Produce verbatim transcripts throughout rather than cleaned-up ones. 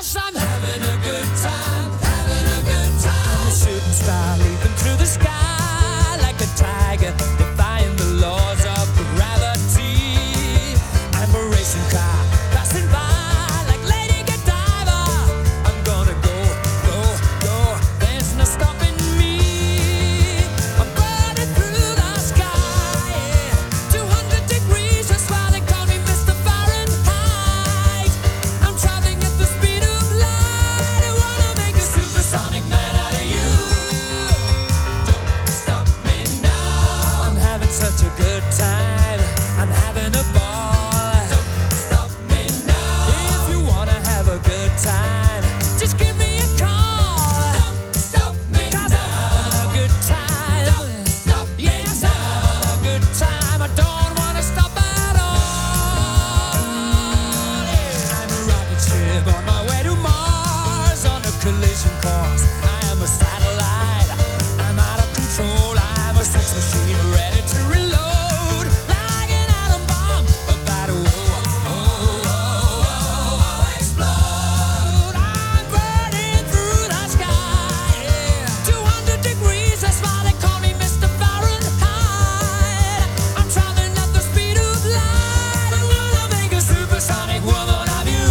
'cause I'm having a good time, having a good time. I'm a shooting star leaping through the sky like a tiger, defying the laws of gravity. I'm a racing car passing by like Lady Godiva. I'm gonna go, go, go, there's no stopping me. I'm burning through the sky, yeah. two hundred degrees, that's why they call me Mister Fahrenheit. I'm traveling at the speed of light. I wanna make a supersonic man out of you. Don't stop me now. I'm having such a good time, I'm having a ball. Don't stop me now. If you wanna have a good time, just give me a call. Don't stop me 'cause I'm having a good time. Don't stop me yes, now. I'm having a good time. I don't wanna stop at all. Yeah. I'm a rocket ship on my way to Mars on a collision course. I am a satellite. I'm out of control. I'm a sex machine ready to reload like an atom bomb about to oh, oh, oh, oh, explode. I'm burning through the sky, yeah. two hundred degrees, that's why they call me Mister Fahrenheit. I'm traveling at the speed of light. I wanna make a supersonic woman of you.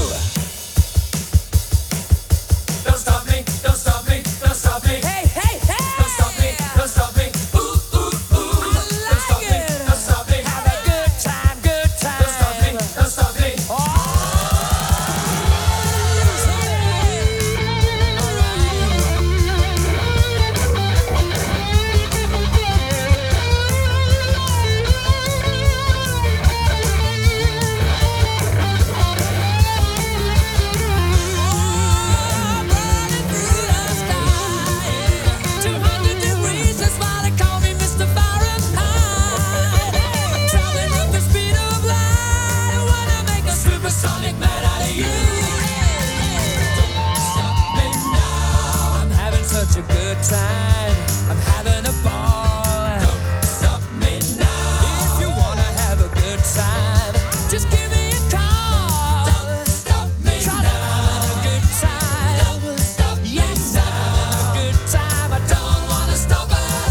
Don't stop me, don't stop me, don't stop me. Hey, hey, hey! Don't stop me, don't stop me. Ooh, ooh, ooh. Don't stop me, don't stop me. Have a good time, good time. Don't stop me, don't stop me. Oh! Burning through the sky, two hundred degrees, that's why they call me Mister Fahrenheit. I'm traveling at the speed of light. I wanna make a supersonic man out of you. Don't stop me now. I'm having such a good time, I'm having a ball. Don't stop me now. If you wanna have a good time, just give me a call. Don't stop me now. I'm having a good time. Don't stop me yes, I'm having a good time. I don't wanna stop at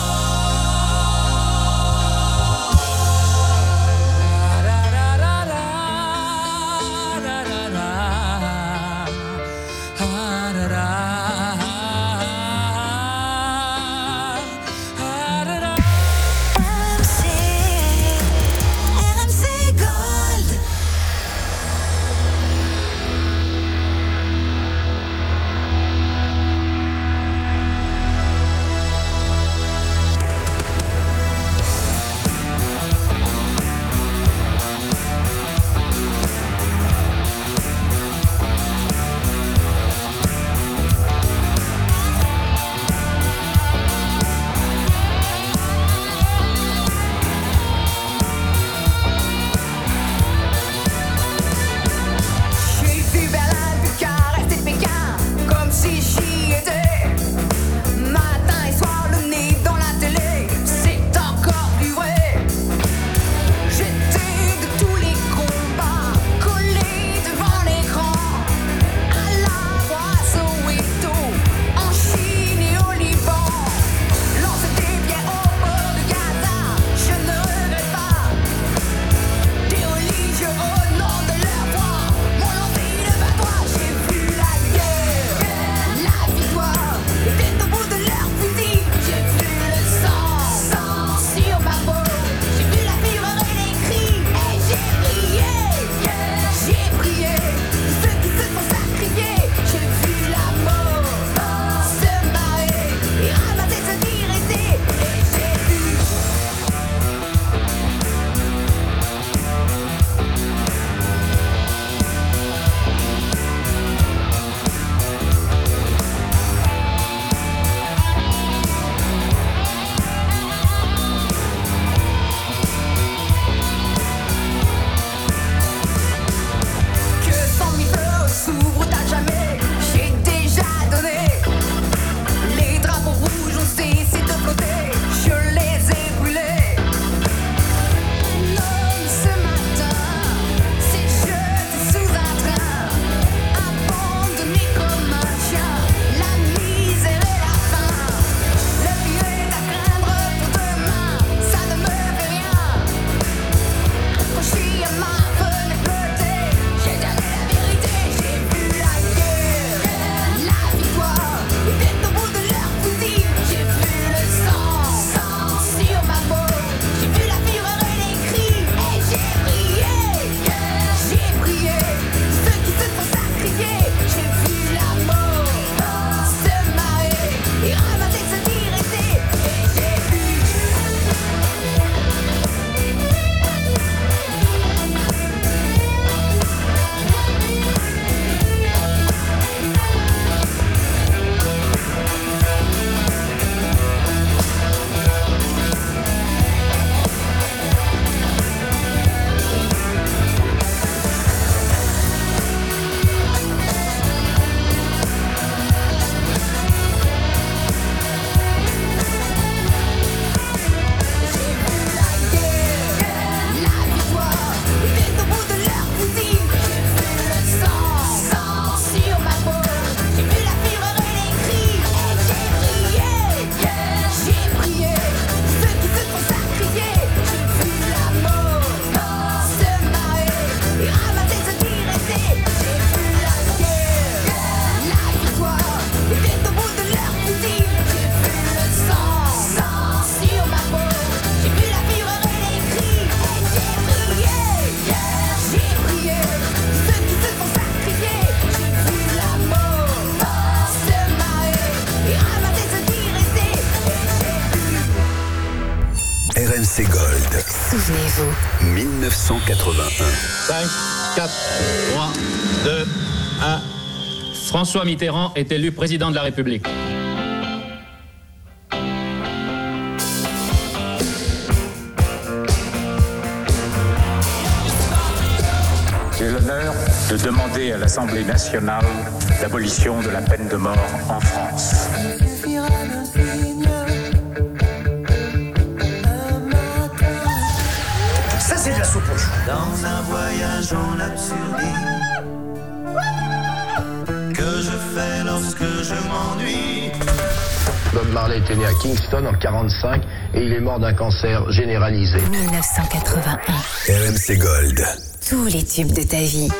all. Da, da, da, da, da, da, da. Ah, da, da. Ah, da, da. R M C, R M C Gold. C Gold. Souvenez-vous. mille neuf cent quatre-vingt-un. cinq, quatre, trois, deux, un. François Mitterrand est élu président de la République. J'ai l'honneur de demander à l'Assemblée nationale l'abolition de la peine de mort en France. Ça, c'est de la soupe aux choux. Dans un voyage en absurdité que je fais lorsque je m'ennuie. Bob Marley était né à Kingston en quarante-cinq et il est mort d'un cancer généralisé. mille neuf cent quatre-vingt-un. R M C Gold. Tous les tubes de ta vie.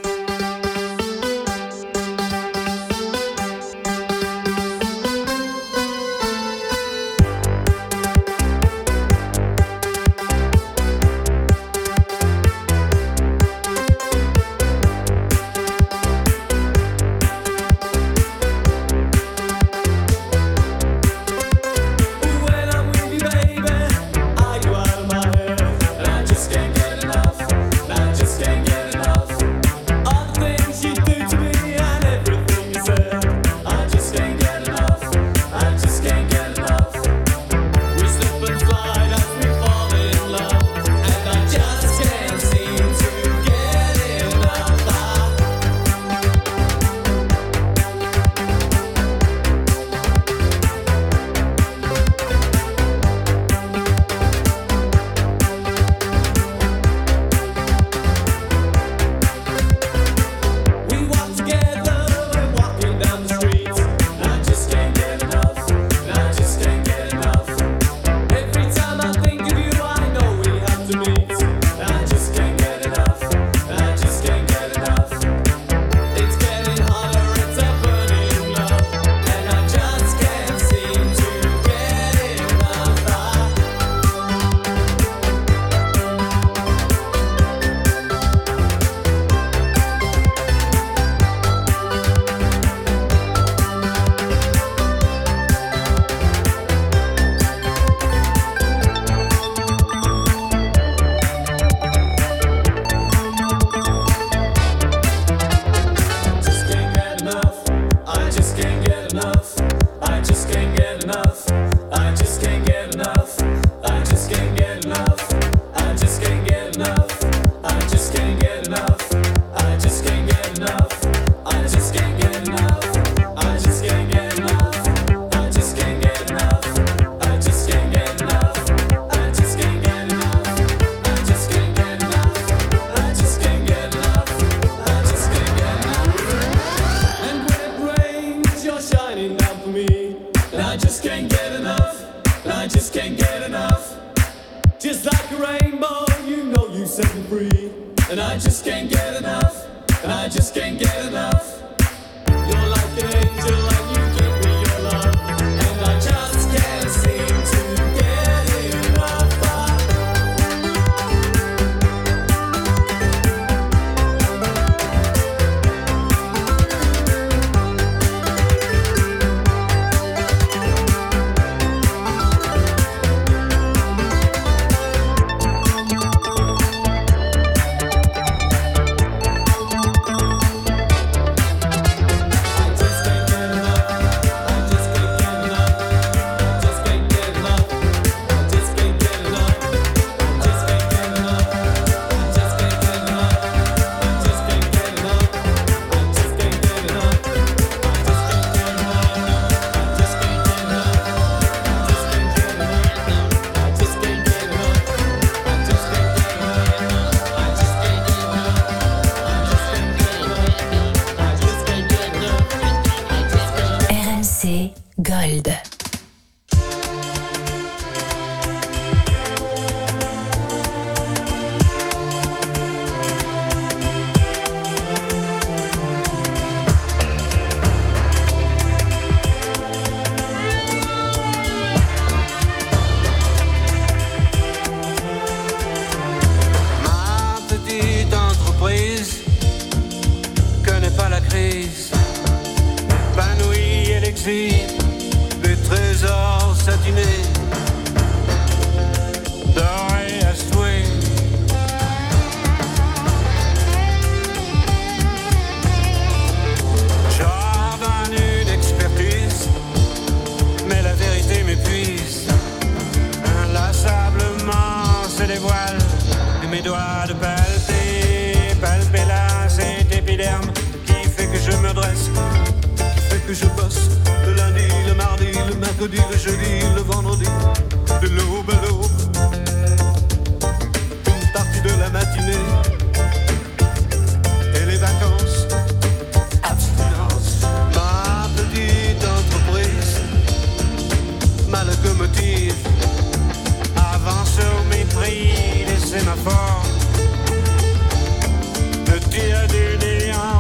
Gold. Ma petite entreprise connaît pas la crise, épanouie et l'exil, des trésors satinés. Dans business qui fait que je bosse le lundi, le mardi, le mercredi, le jeudi, le vendredi, de l'aube à l'aube. Une partie de la matinée et les vacances, abstinence. Ma petite entreprise, ma locomotive avance au mépris des sémaphores, le tir du néant.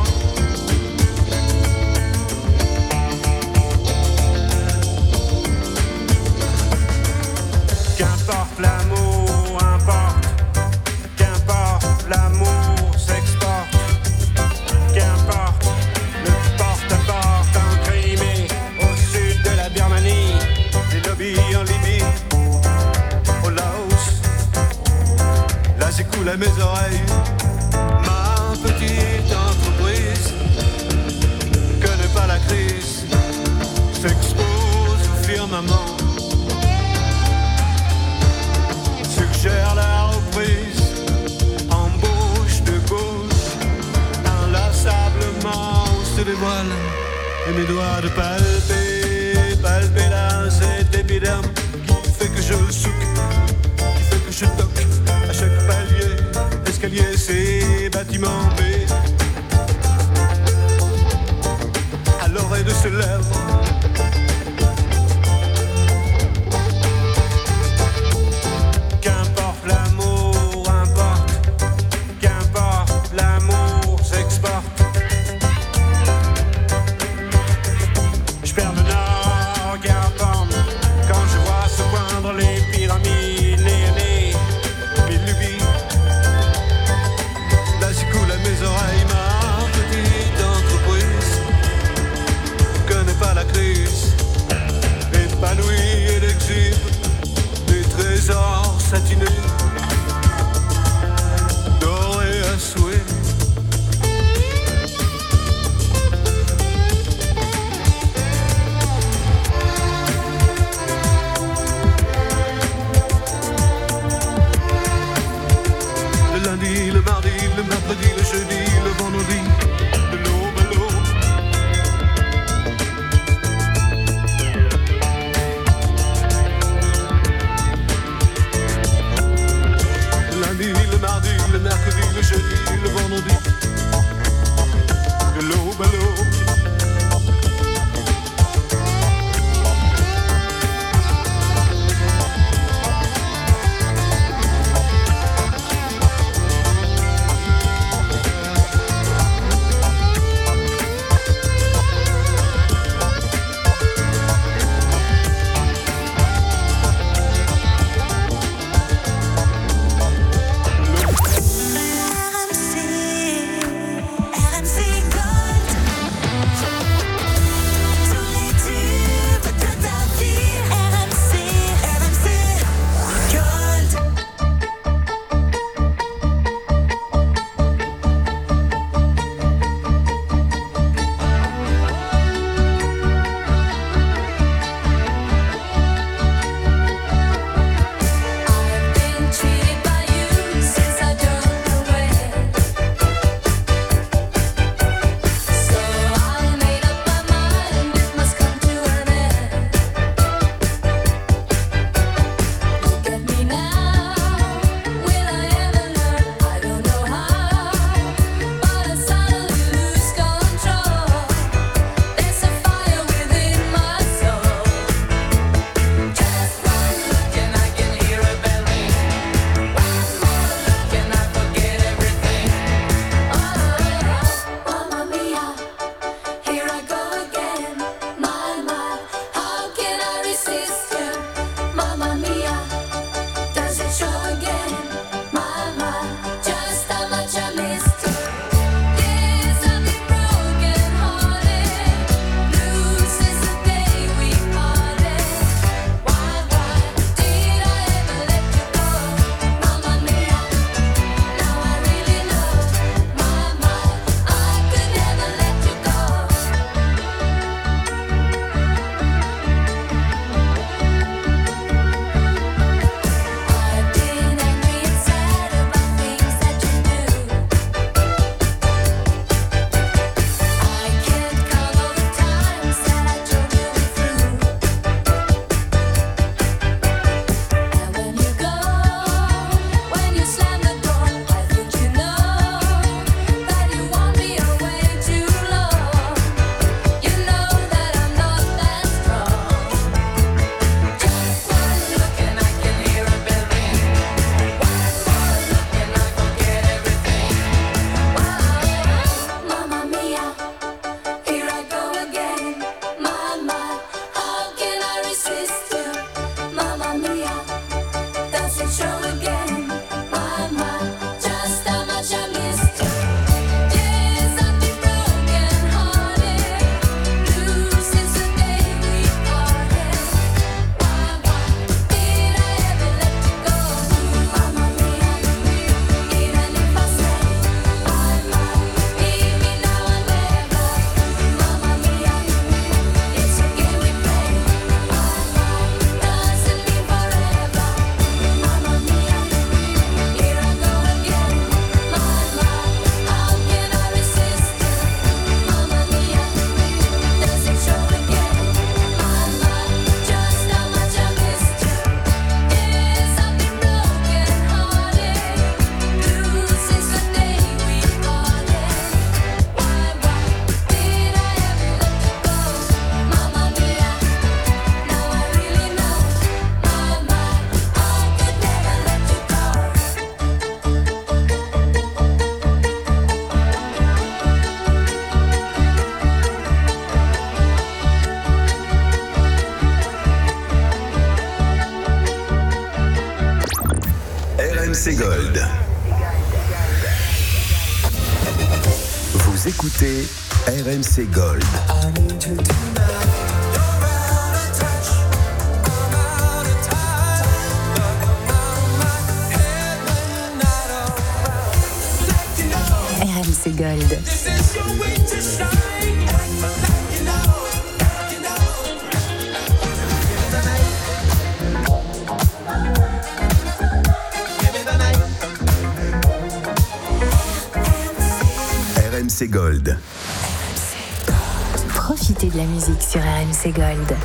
Qu'importe l'amour, importe. Qu'importe l'amour s'exporte. Qu'importe le porte-à-porte en Crimée, au sud de la Birmanie, les lobbies en Libye, au Laos. Là j'écoule à mes oreilles. Ma petite entreprise connaît pas la crise, s'expose au firmament, suggère la reprise, embauche de gauche, inlassablement se dévoile, et mes doigts de palper, palper là cet épiderme qui fait que je souque, qui fait que je toque à chaque palier, escalier, c'est bâtiment B. À l'oreille de ses lèvres, qu'importe l'amour, importe. Qu'importe l'amour s'exporte. Je perds le nord, qu'importe, quand je vois se poindre les pyramides, les nez, mes lubies. Là j'écoule à mes oreilles, ma petite entreprise connaît pas la crise. C Gold. Vous écoutez R M C Gold. R M C Gold. R M C Gold. Profitez de la musique sur R M C Gold.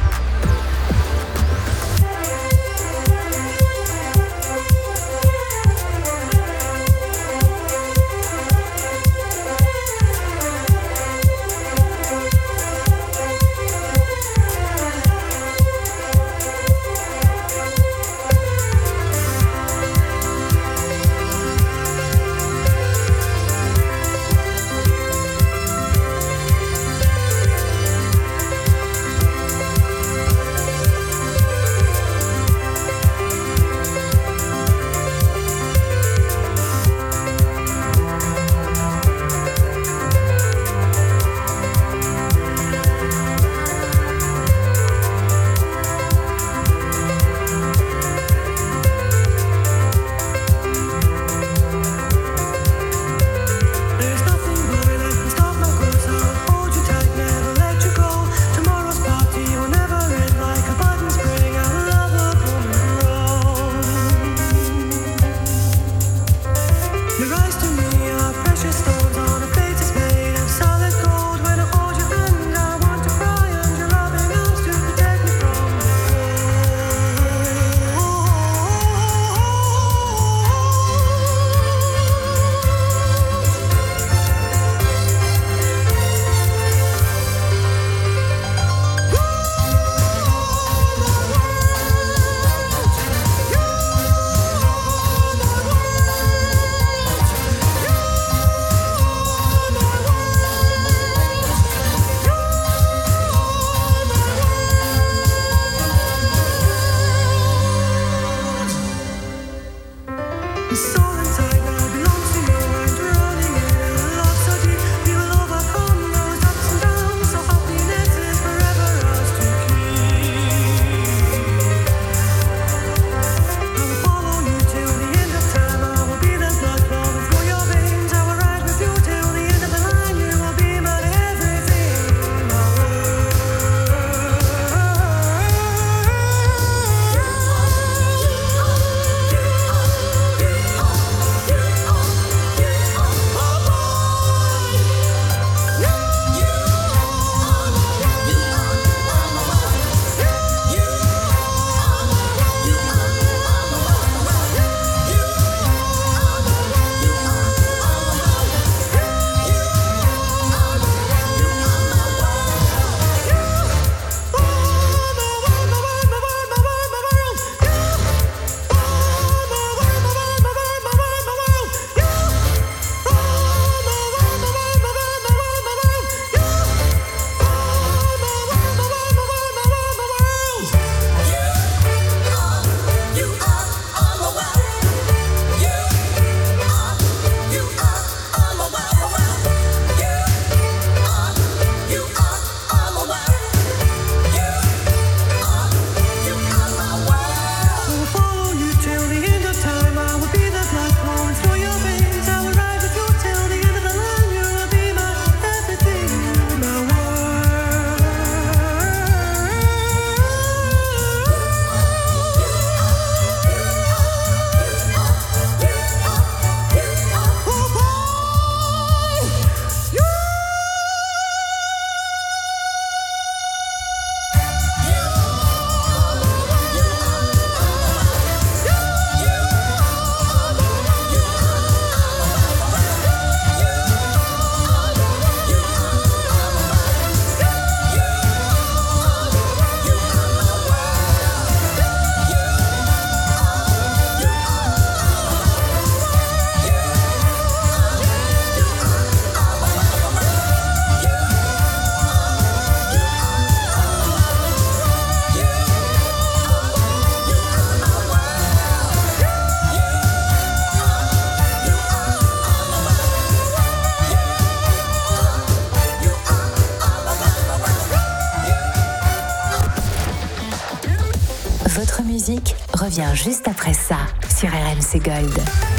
Votre musique revient juste après ça sur R M C Gold.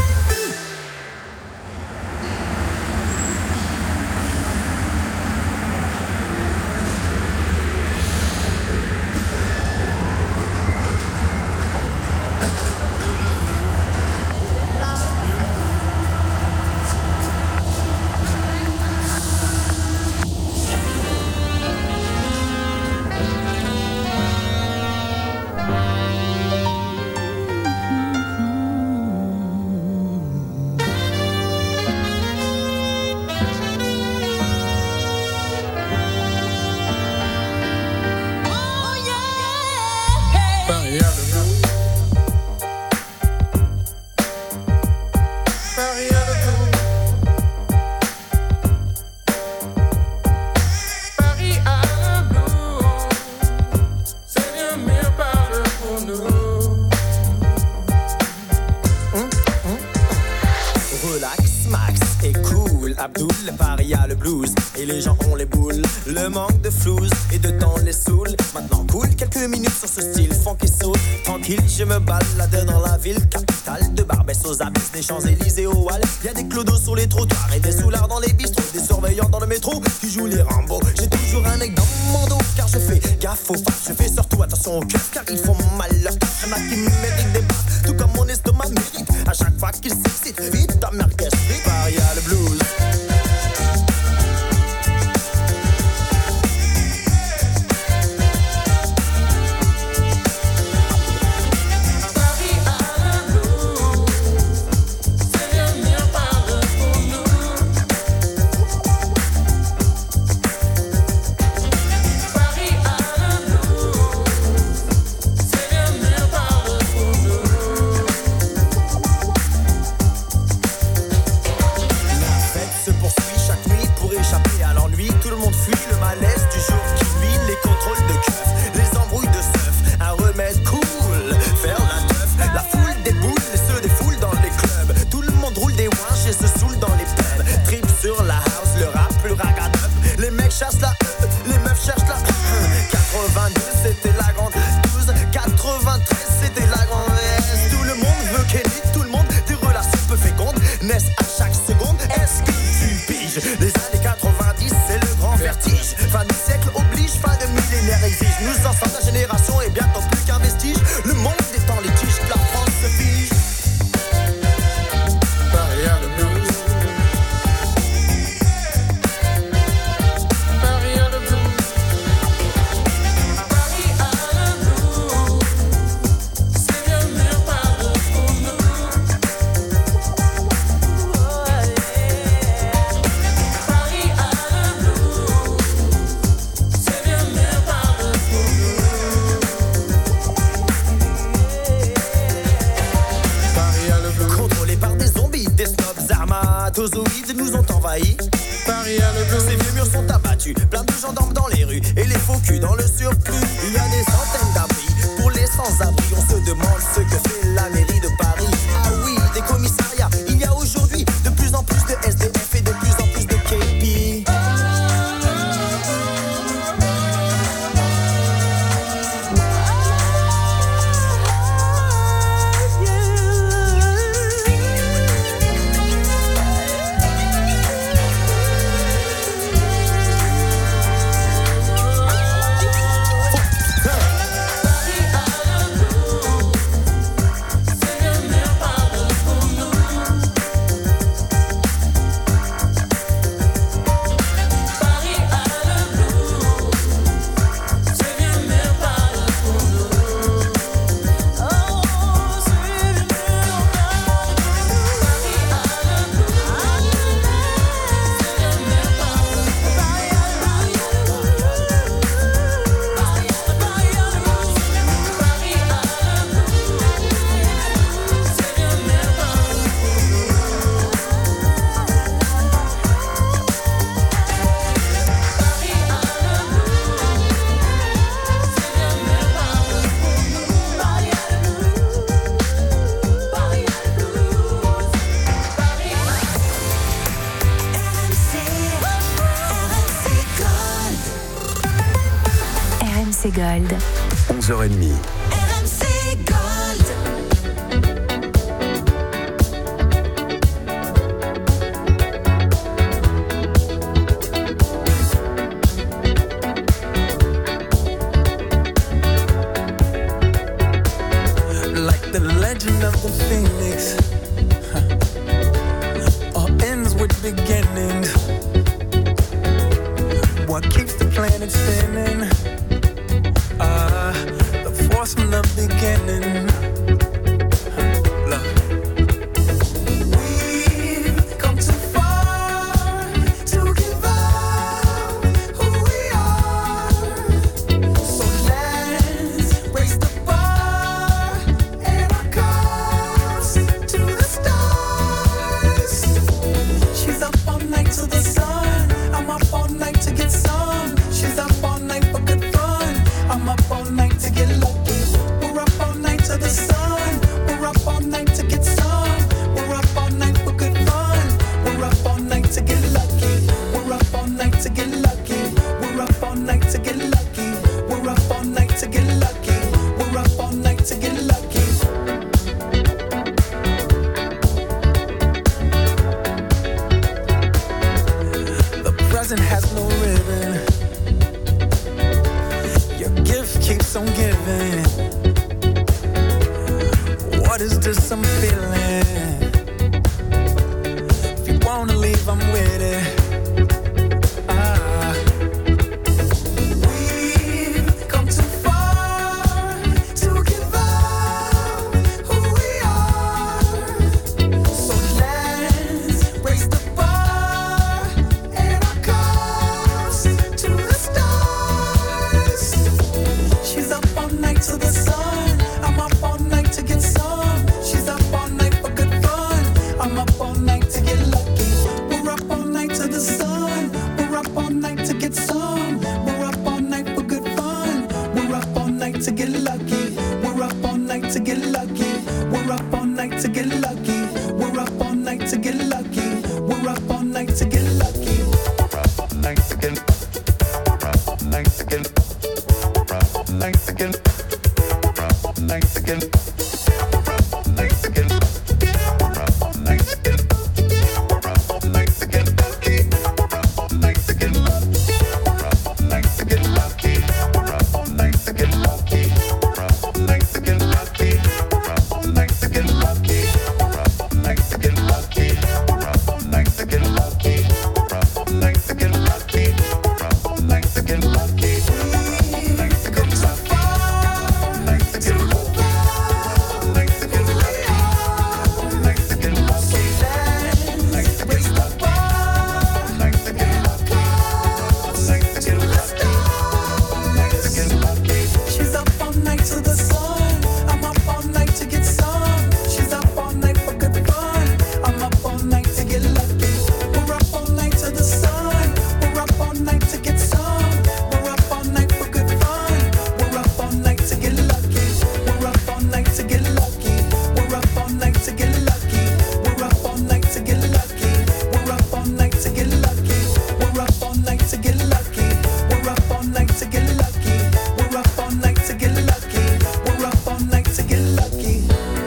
Je me balade dans la ville capitale de Barbès aux abysses, des Champs-Élysées au Halles. Y'a des clodos sur les trottoirs et des soulards dans les bistrots, des surveillants dans le métro qui jouent les Rambo. J'ai toujours un aigle dans mon dos car je fais gaffe aux faces. Je fais surtout attention aux keufs car ils font mal leur tâche. Y'en a qui méritent des baffes, tout comme mon estomac mérite. À chaque fois qu'ils s'excitent, vite ta merguez, vite. Paris a le blues. Gold. onze heures trente. R M C is just some feeling. If you wanna leave, I'm with it. Ah. We've come too far to give up who we are. So let's raise the bar and our cups to the stars. She's up all night to the sun. I'm up all night to get some. She's up all night for good fun. I'm up all night to get lucky. We're up all night to the sun. We're up all night to get some. We're up all night for good fun. We're up all night to get lucky. We're up all night to get lucky. We're up all night to get lucky. We're up all night to get lucky. We're up all night to get lucky. We're up all night to get. We're up all night to get. We're up all night to get. We're up all night to get. We're up all night to get. We're up all night to get. We're up all night to get lucky. We're up all night to get. We're up all night to get lucky. We're up all night to get lucky. We're up all night to get lucky. We're up all night to get lucky. We're up all night to get lucky. We're up all night to get lucky. We're up all night to get lucky. We're up all night to get lucky. Come so far, night to get lucky. Night to get lucky. Night to get lucky. Night to raise the bar. Night to get lucky. Night to get lucky. Night to get lucky. She's up all night to the sun. I'm up all night to get some. She's up all night for good fun. I'm up all night to get lucky. We're up all night to the sun. We're up all night to get some. We're up all night for good fun. We're up all night to get lucky. We're up all night to get lucky. We're up all night to get lucky. We're up all night to get lucky. We're up all night to get lucky. We're up all night to get lucky. We're up all night to get lucky. We're up all night to get lucky. We're up all night to get lucky.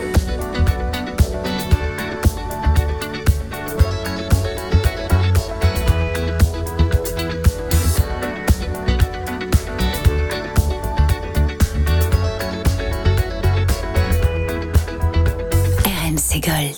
R M C Gold.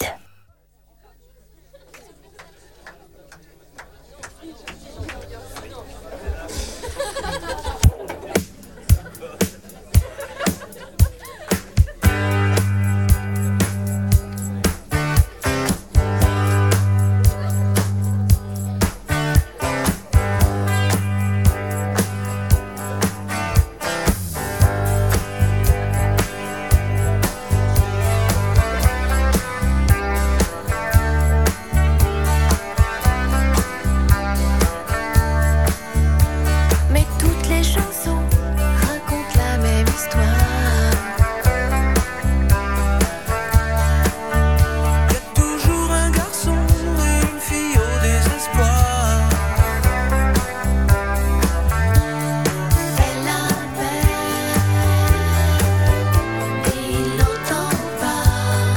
Mais toutes les chansons racontent la même histoire. Y a toujours un garçon et une fille au désespoir. Elle l'appelle et il n'entend pas.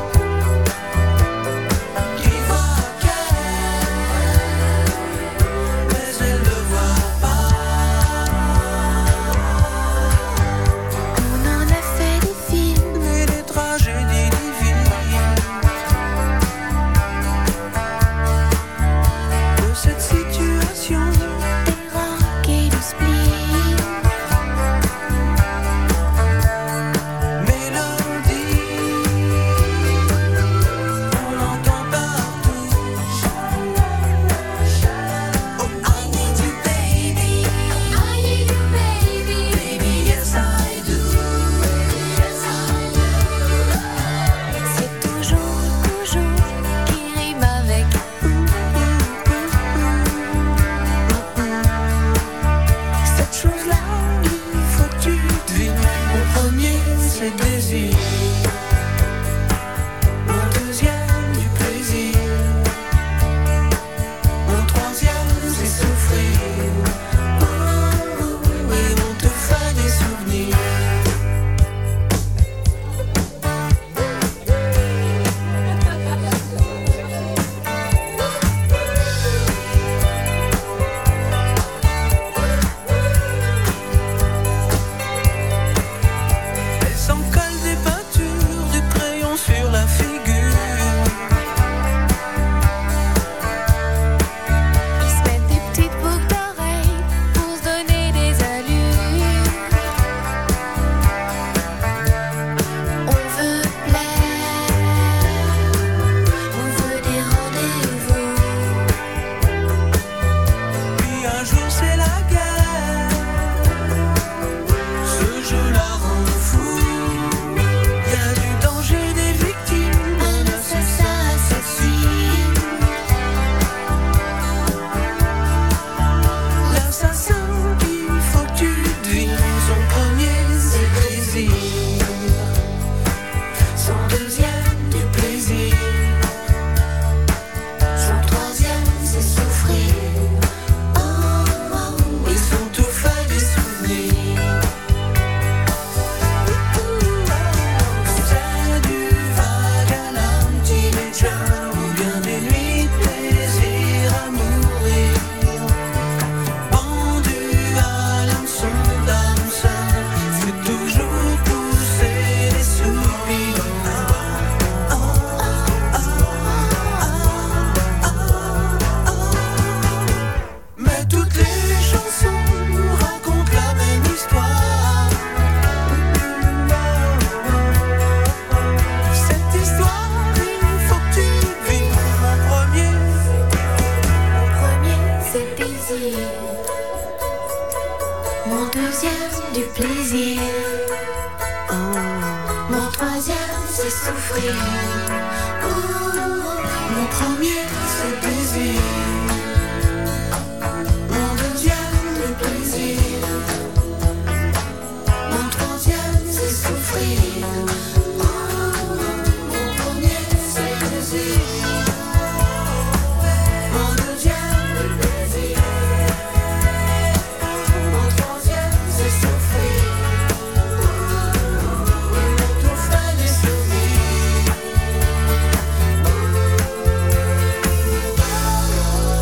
Il voit qu'elle, mais elle ne voit pas. On en a fait des films, Et des tragédies divines de cette situation. des rocs et du spleen. Mélodie, on l'entend partout. Oh, I need you, baby. I need you, baby. Baby, yes, I do. C'est toujours, toujours qui rime avec ouh, ouh, ouh, ouh. Cette chose-là, il faut que tu devines. Mon premier, c'est le désir. Mon deuxième, du plaisir. Mon troisième, c'est souffrir. Oh, oh, et on te fait des souvenirs. Elle s'en colle des deuxième, du plaisir. Oh. Mon troisième, c'est souffrir. Oh. Mon premier, c'est plaisir. Mon deuxième, du plaisir. Mon troisième, c'est souffrir. Oh. Mon premier, c'est plaisir. Mon deuxième, du plaisir. Mon troisième, c'est souffrir. Et mon tout fait des souvenirs.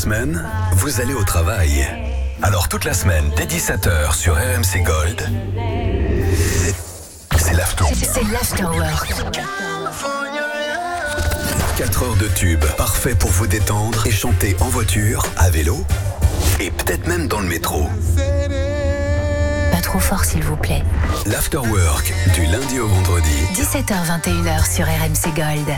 semaine, vous allez au travail. Alors toute la semaine, dès dix-sept heures sur R M C Gold, c'est l'after. C'est l'afterwork. quatre heures de tube, parfait pour vous détendre et chanter en voiture, à vélo et peut-être même dans le métro. Pas trop fort s'il vous plaît. L'afterwork, du lundi au vendredi. dix-sept heures vingt et une heures sur R M C Gold.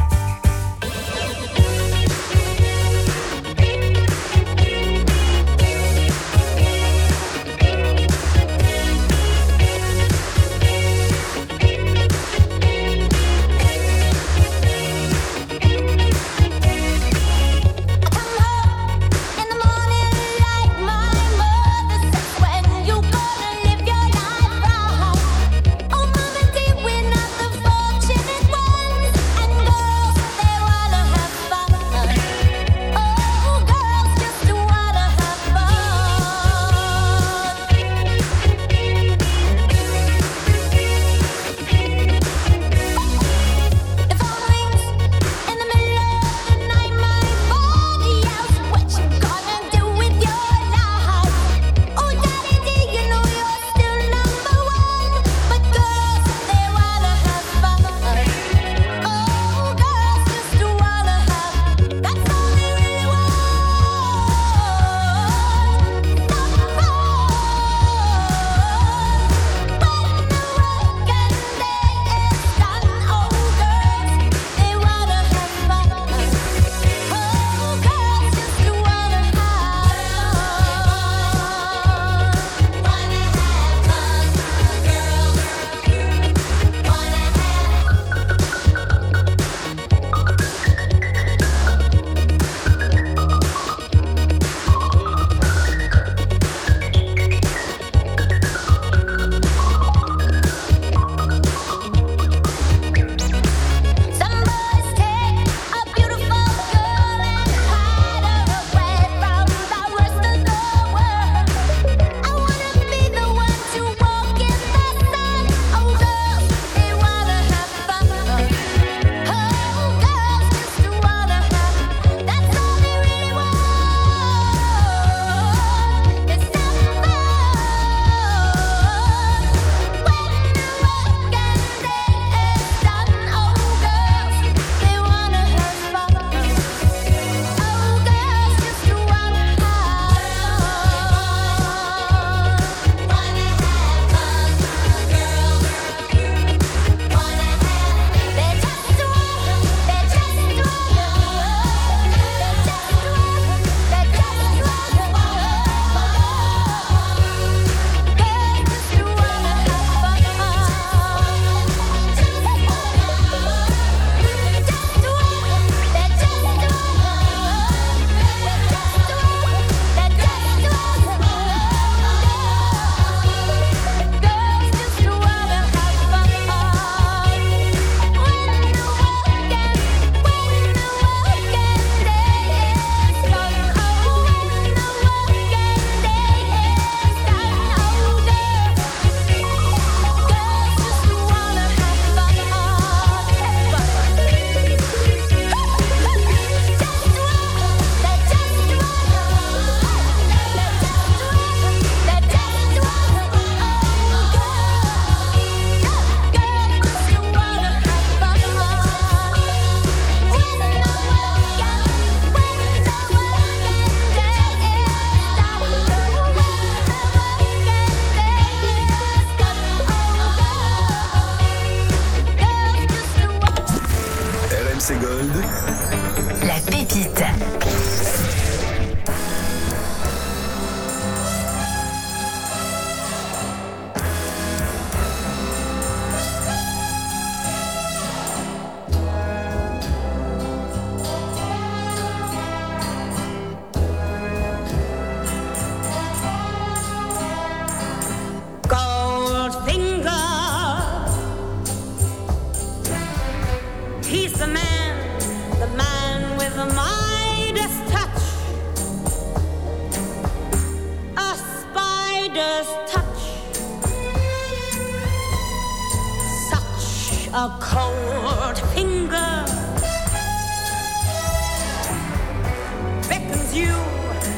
a cold finger beckons you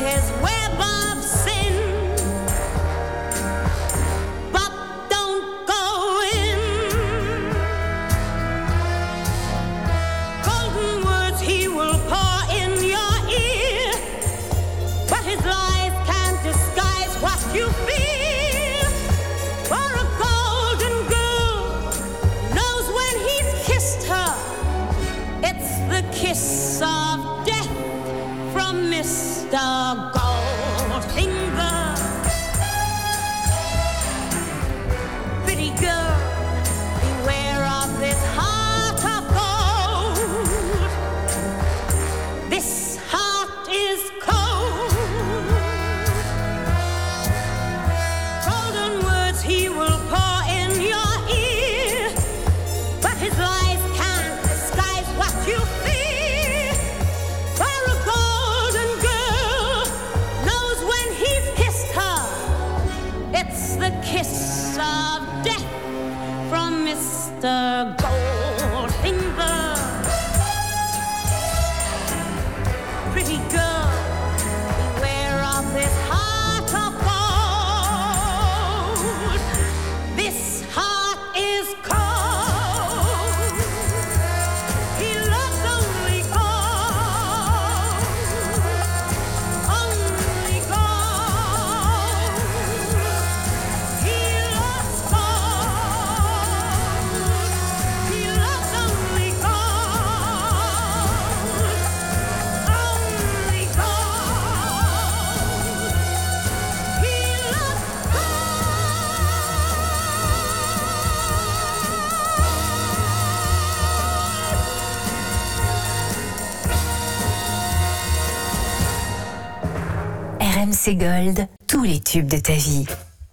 his web of sin. But don't go in. Golden words he will pour in your ear, but his lies can't disguise what you feel. For a golden girl knows when he's kissed her, it's the kiss of death from Mister Goldfinger. Pretty girl, beware of this heart of gold. This heart is cold. Golden words he will pour in your ear, but his lies can't disguise what you feel. For a golden girl knows when he's kissed her, it's the kiss of death from Mister Goldfinger. Pretty girl, beware of this heart of gold. This heart is cold. He loves only gold, only gold. He loves gold. He loves only gold, only gold. He loves R M C Gold, tous les tubes de ta vie.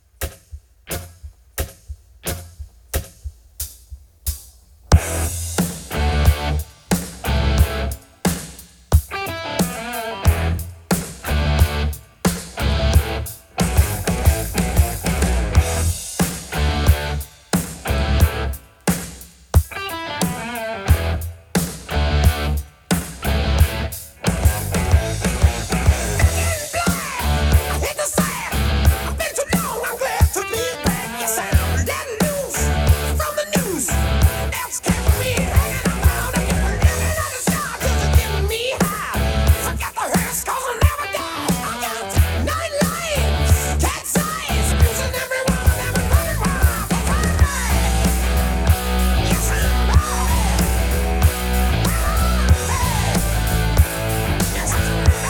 Hit the sand. I've been too long. I'm glad to be back. Yes, I'm let loose from the news. That's kept me hanging around again. Living on the star just to get me high. Forget the hearse, 'cause I'll never die. I got nine lives, cat's eyes, abusing everyone, everybody wild. Yes, I'm bad. Yes, I'm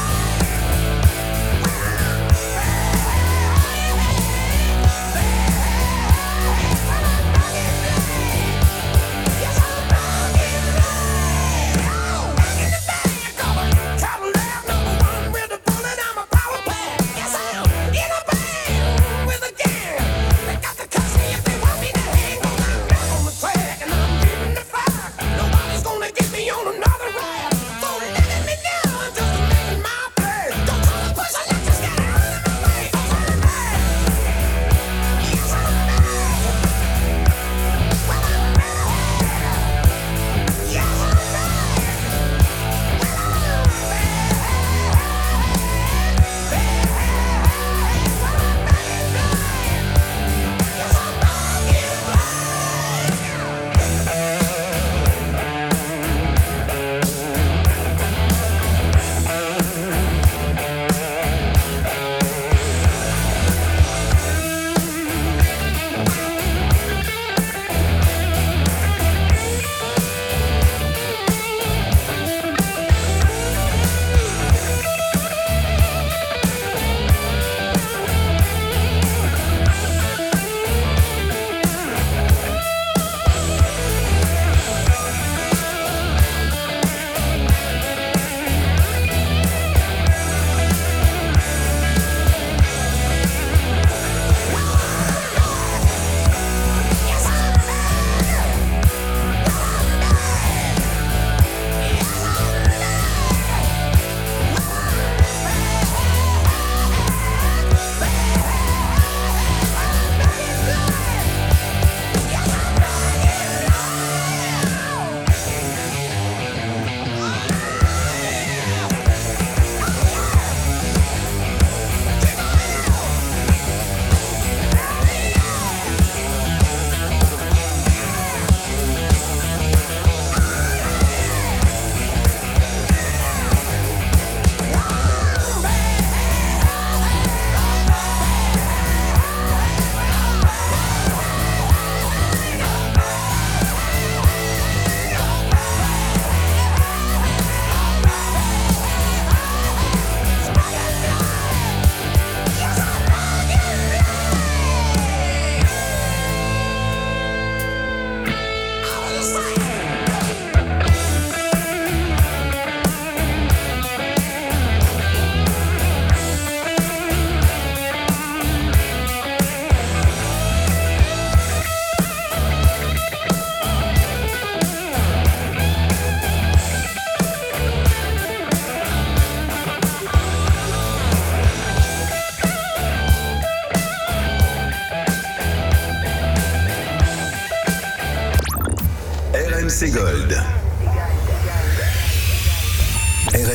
Cadillac number one with a bullet, I'm a power pack. Yes, I'm in a band with a gang. They got to cuss me if they want me to hang, 'cause I'm back on the track and I'm giving the fire. Nobody's gonna get me on another ride. So living me now, I'm just making my play. Don't call the push, I let just get out of my way. 'Cause I'm bad. Yes, I'm bad. Well, I'm bad. Yes, I'm bad.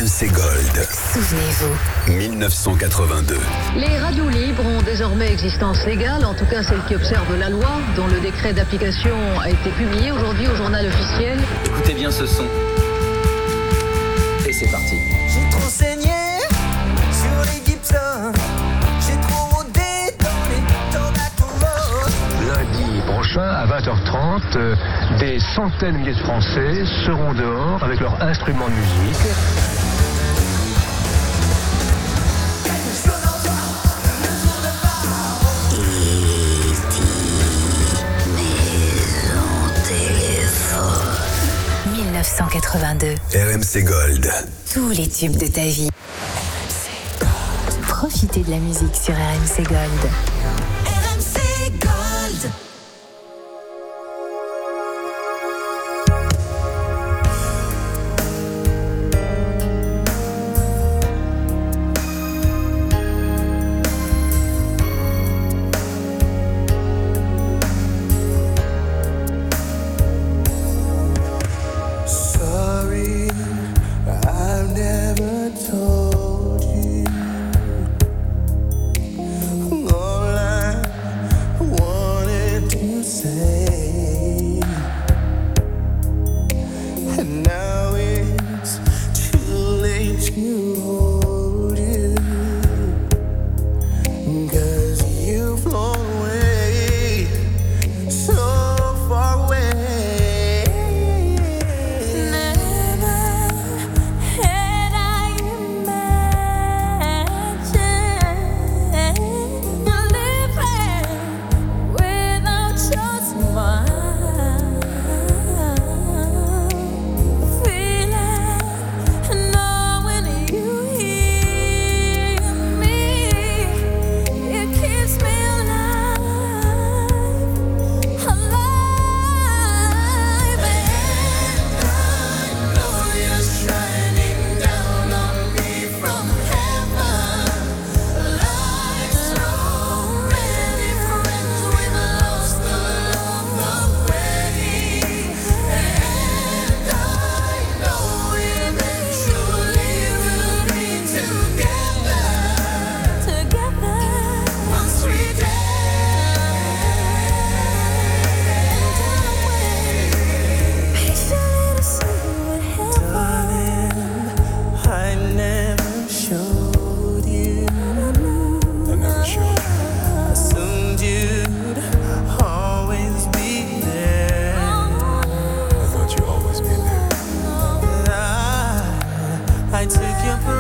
M C Gold. Souvenez-vous. mille neuf cent quatre-vingt-deux. Les radios libres ont désormais existence légale, en tout cas celles qui observent la loi, dont le décret d'application a été publié aujourd'hui au journal officiel. Écoutez bien ce son. Et c'est parti. J'ai trop saigné sur les Gibson. J'ai trop rodé dans les tobacco road. Lundi prochain, à vingt heures trente, euh, des centaines de milliers de Français seront dehors avec leurs instruments de musique. mille neuf cent quatre-vingt-deux. R M C Gold. Tous les tubes de ta vie. Profitez de la musique sur R M C Gold. R M C Gold. Sorry, I've never told you all I wanted to say, and now it's too late to hold you, 'cause you've flown away, so far away. I took your